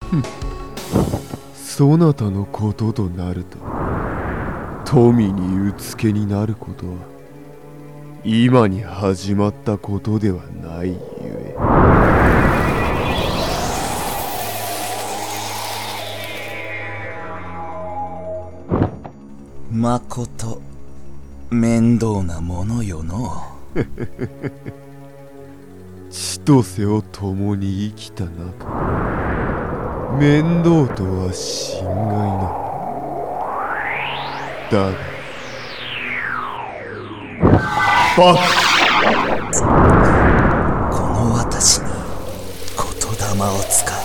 そなたのこととなると、富にうつけになることは今に始まったことではないゆえ。 まこと面倒なものよの千歳を共に生きた中、面倒とは心外な。だがバカ、 この私に言霊を使う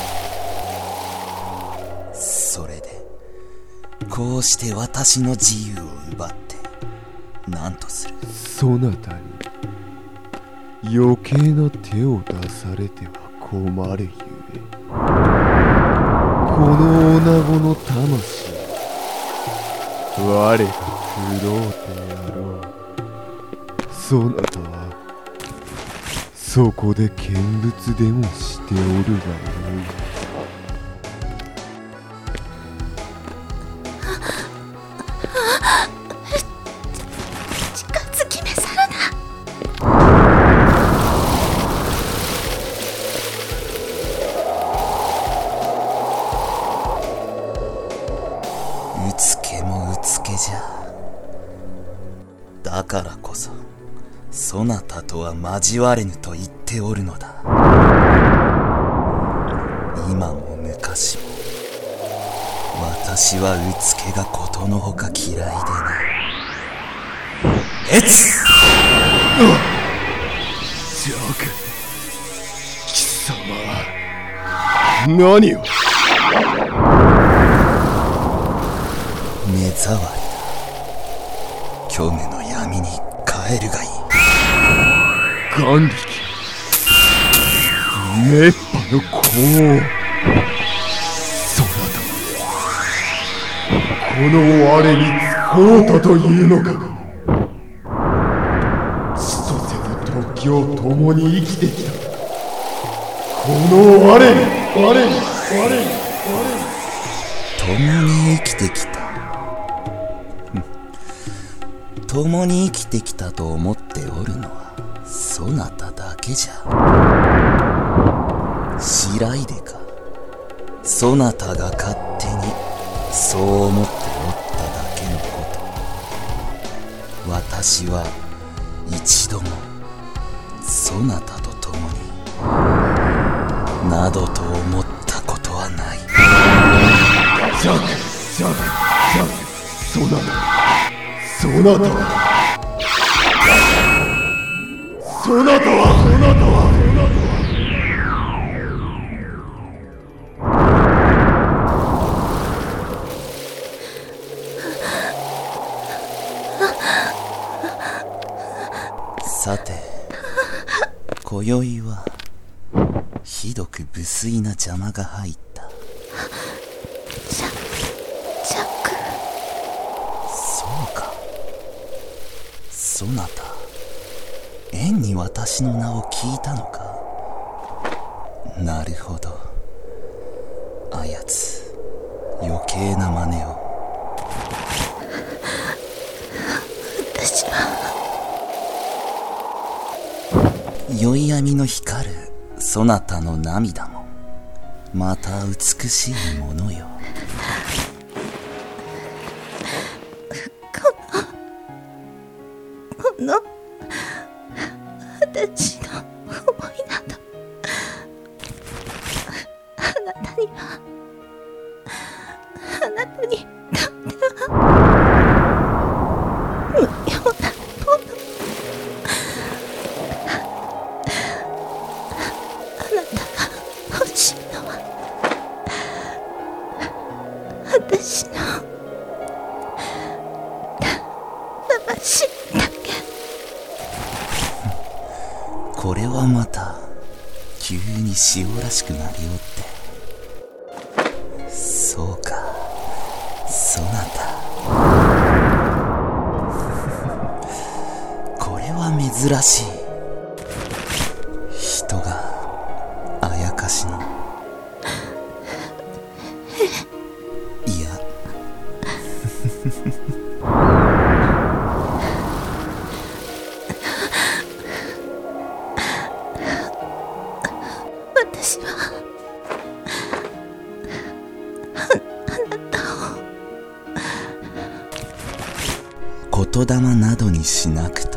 か。それでこうして私の自由を奪って何とする。 そなたに余計な手を出されては困るゆえ。この女子の魂、我が苦労てやろう。そなたはそこで見物でもしておるがよい。 近づきめさらな。 うつけもうつけじゃ。だからこそそなたとは交われぬと言っておるのだ。今も昔も私はうつけがことのほか嫌いでな。えつジャク、貴様何を。 目障りだ。虚無の闇に帰るがいい。 眼力、熱波の高王、そなたこの我に使うたというのか。千歳の時を共に生きてきたこの我に共に生きてきた。共に生きてきたと思っておるのはそなただけじゃ。白いでか。そなたが勝手にそう思っておっただけのこと。私は一度もそなたと共になどと思ったことはない。 ジャク、そなたさて、今宵はひどく無粋な邪魔が入った。 ジャック。 そうか。そなた縁に私の名を聞いたのか。なるほど。あやつ余計な真似を。 私は宵闇の光るそなたの涙もまた美しいものよ。 この私の思いなどあなたにとっては無用なもの。あなたが欲しいのは私の魂だけ。 これはまた急に塩らしくなりおって。そうか、そなたこれは珍しい。人があやかしのいや私はあなたを言霊などにしなくと